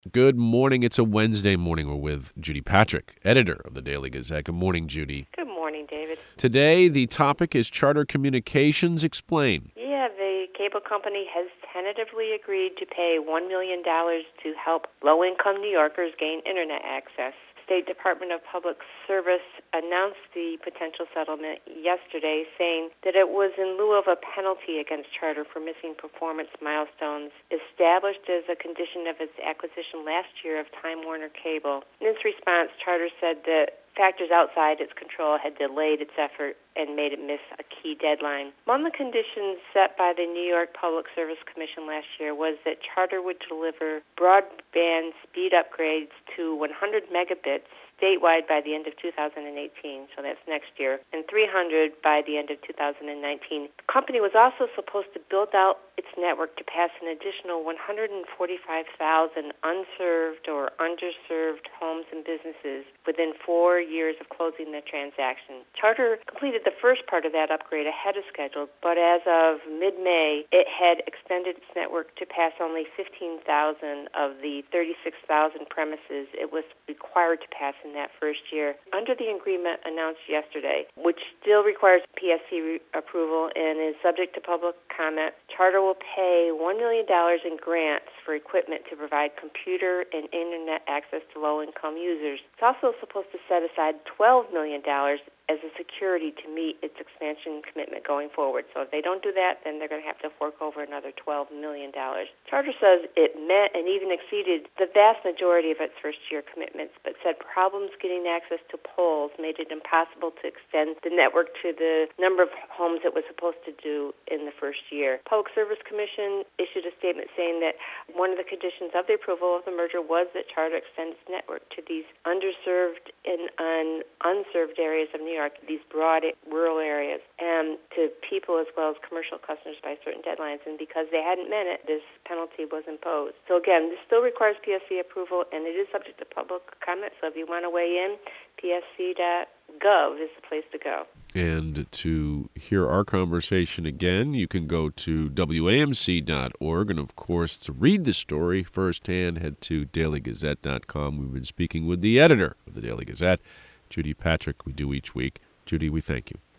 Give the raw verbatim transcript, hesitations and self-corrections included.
Good morning. It's a Wednesday morning. We're with Judy Patrick, editor of the Daily Gazette. Good morning, Judy. Good morning, David. Today, the topic is Charter Communications. Explain. Yeah, the cable company has tentatively agreed to pay one million dollars to help low-income New Yorkers gain Internet access. State Department of Public Service announced the potential settlement yesterday, saying that it was in lieu of a penalty against Charter for missing performance milestones established as a condition of its acquisition last year of Time Warner Cable. In its response, Charter said that factors outside its control had delayed its effort and made it miss a key deadline. Among the conditions set by the New York Public Service Commission last year was that Charter would deliver broadband speed upgrades to one hundred megabits statewide by the end of two thousand eighteen, so that's next year, and three hundred by the end of two thousand nineteen. The company was also supposed to build out its network to pass an additional one hundred forty-five thousand unserved or underserved homes and businesses within four years of closing the transaction. Charter completed the first part of that upgrade ahead of schedule, but as of mid-May, it had extended its network to pass only fifteen thousand of the thirty-six thousand premises it was required to pass in that first year. Under the agreement announced yesterday, which still requires P S C re- approval and is subject to public comment, Charter will pay one million dollars in grants for equipment to provide computer and Internet access to low-income users. It's also supposed to set aside twelve million dollars as a security to meet its expansion commitment going forward. So if they don't do that, then they're going to have to fork over another twelve million dollars. Charter says it met and even exceeded the vast majority of its first-year commitments, but said problems getting access to poles made it impossible to extend the network to the number of homes it was supposed to do in the first year. Public Service Commission issued a statement saying that one of the conditions of the approval of the merger was that Charter extend its network to these underserved and un- unserved areas of New York, these broad rural areas, and to people as well as commercial customers by certain deadlines. And because they hadn't met it, this penalty was imposed. So again, this still requires P S C approval, and it is subject to public comment. So if you want to weigh in, P S C dot gov is the place to go. And to hear our conversation again, you can go to W A M C dot org. And, of course, to read the story firsthand, head to daily gazette dot com. We've been speaking with the editor of the Daily Gazette, Judy Patrick. We do each week. Judy, we thank you.